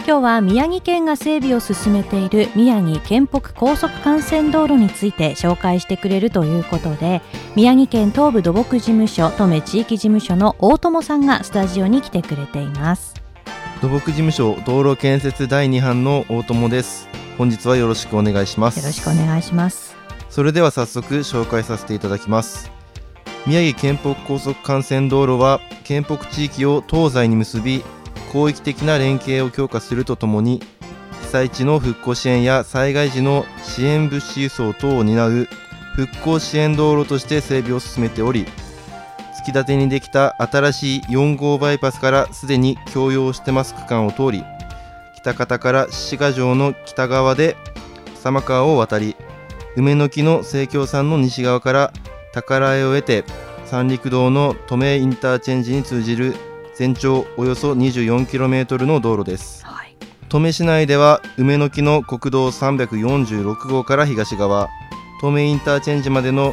今日は宮城県が整備を進めている宮城県北高速幹線道路について紹介してくれるということで、宮城県東部土木事務所登米地域事務所の大友さんがスタジオに来てくれています。 土木事務所道路建設第2班の大友です。本日はよろしくお願いします。 よろしくお願いします。 それでは早速紹介させていただきます。宮城県北高速幹線道路は県北地域を東西に結び、広域的な連携を強化するとともに、被災地の復興支援や災害時の支援物資輸送等を担う復興支援道路として整備を進めており、突き立てにできた新しい4号バイパスからすでに供用してます区間を通り、北方から志賀城の北側で笠間川を渡り、梅の木の生協山の西側から宝江を得て、三陸道の登米インターチェンジに通じる全長およそ 24km の道路です。登米市内では梅の木の国道346号から東側、登米インターチェンジまでの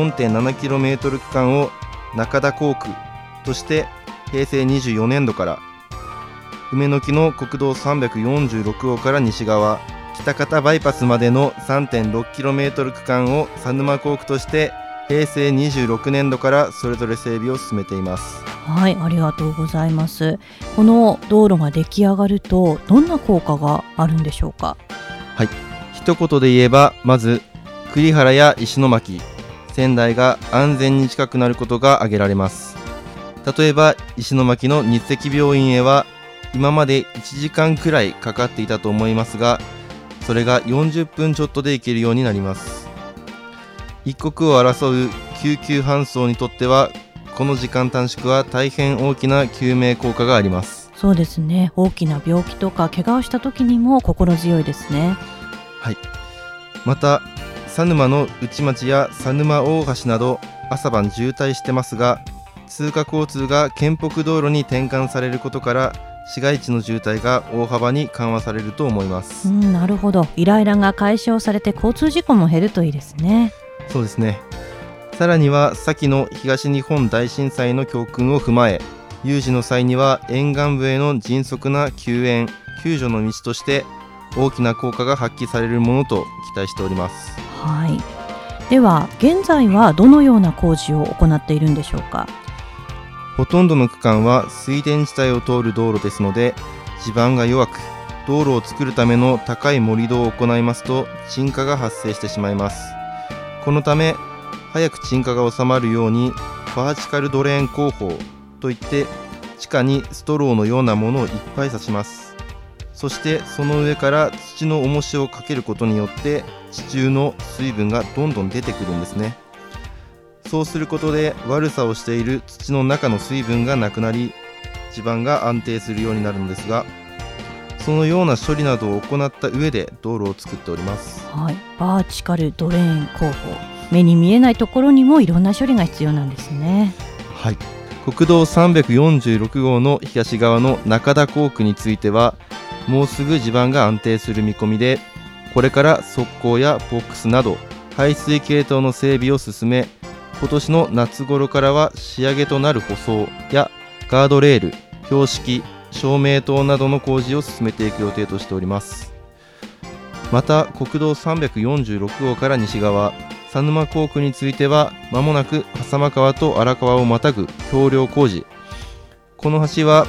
4.7km 区間を中田工区として平成24年度から、梅の木の国道346号から西側、北方バイパスまでの 3.6km 区間を佐沼工区として平成26年度からそれぞれ整備を進めています。 はい、ありがとうございます。この道路が出来上がるとどんな効果があるんでしょうか。 はい、一言で言えば、まず栗原や石巻、仙台が安全に近くなることが挙げられます。例えば石巻の日赤病院へは今まで1時間くらいかかっていたと思いますが、それが40分ちょっとで行けるようになります。一刻を争う救急搬送にとっては、この時間短縮は大変大きな救命効果があります。 そうですね、大きな病気とか怪我をした時にも心強いですね。 はい、また佐沼の内町や佐沼大橋など朝晩渋滞してますが、通過交通が県北道路に転換されることから、市街地の渋滞が大幅に緩和されると思います。 なるほど、イライラが解消されて交通事故も減るといいですね。 そうですね。さらには先の東日本大震災の教訓を踏まえ、有事の際には沿岸部への迅速な救援・救助の道として大きな効果が発揮されるものと期待しております。 はい、では現在はどのような工事を行っているんでしょうか。 ほとんどの区間は水田地帯を通る道路ですので、地盤が弱く、道路を作るための高い盛り土を行いますと沈下が発生してしまいます。このため早く沈下が収まるようにバーチカルドレーン工法といって、地下にストローのようなものをいっぱい刺します。そしてその上から土の重しをかけることによって地中の水分がどんどん出てくるんですね。そうすることで悪さをしている土の中の水分がなくなり、地盤が安定するようになるのですが、そのような処理などを行った上で道路を作っております。 はい、バーチカルドレーン工法、目に見えないところにもいろんな処理が必要なんですね。 はい、国道346号の東側の中田工区については、もうすぐ地盤が安定する見込みで、これから側溝やボックスなど排水系統の整備を進め、今年の夏頃からは仕上げとなる舗装やガードレール、標識、照明灯などの工事を進めていく予定としております。また国道346号から西側、佐沼工区については間もなく笠間川と荒川をまたぐ橋梁工事。この橋は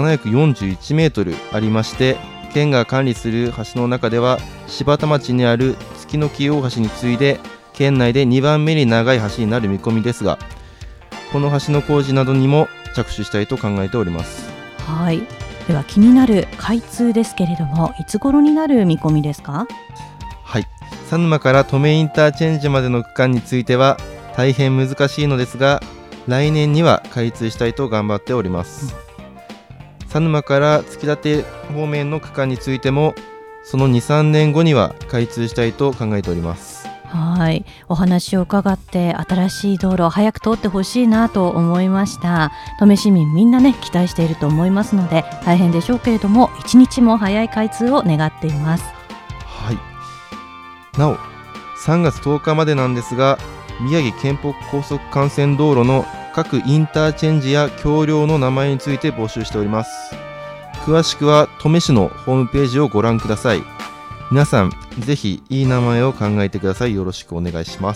741メートルありまして、県が管理する橋の中では柴田町にある月の木大橋に次いで県内で2番目に長い橋になる見込みですが、この橋の工事などにも着手したいと考えております。 はい、では気になる開通ですけれども、いつ頃になる見込みですか。 はい、佐沼から登米インターチェンジまでの区間については大変難しいのですが、来年には開通したいと頑張っております。佐沼から突き立て方面の区間についても、その 2,3 年後には開通したいと考えております。 はい、お話を伺って新しい道路を早く通ってほしいなと思いました。登米市民みんなね、期待していると思いますので、大変でしょうけれども一日も早い開通を願っています。 はい、なお3月10日までなんですが、宮城県北高速幹線道路の各インターチェンジや橋梁の名前について募集しております。 詳しくは登米市のホームページをご覧ください。皆さんぜひいい名前を考えてください。よろしくお願いします。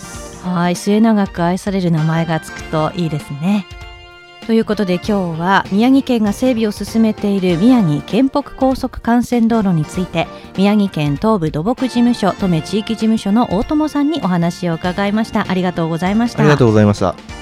はい、末永く愛される名前がつくといいですね。ということで今日は宮城県が整備を進めている宮城県北高速幹線道路について、宮城県東部土木事務所登米地域事務所の大友さんにお話を伺いました。ありがとうございました。 ありがとうございました。